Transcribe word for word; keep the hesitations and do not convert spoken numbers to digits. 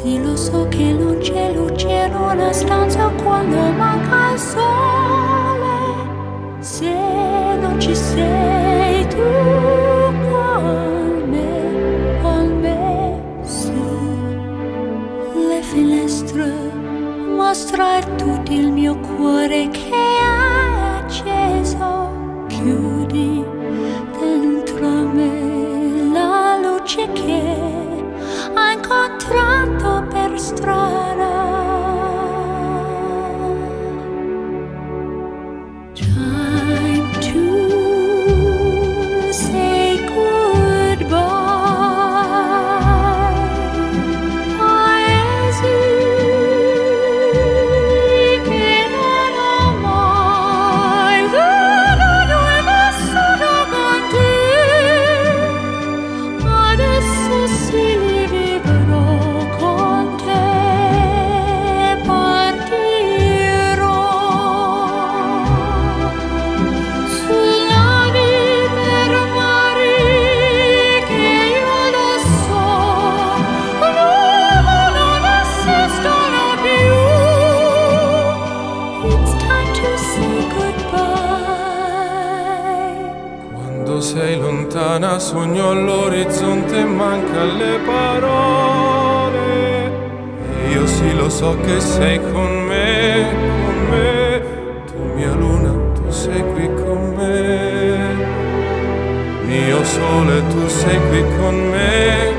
Sì, lo so che non c'è luce in una stanza quando manca il sole. Se non ci sei tu con me, con me su le finestre, mostra tutto il mio cuore che è acceso. Chiudi dentro me la luce che ho incontrato per strada. Time to say goodbye. Paesi che non ho mai veduto e vissuto con te. Adesso sì li vivrò con te, partirò sulla vita per mari che io lo so, l'uomo non esistono più. It's time to say goodbye. Quando sei lontana sogno all'orizzonte e manca le parole. E io sì lo so che sei con me, con me. Tu mia luna, tu sei qui con me. Mio sole, tu sei qui con me.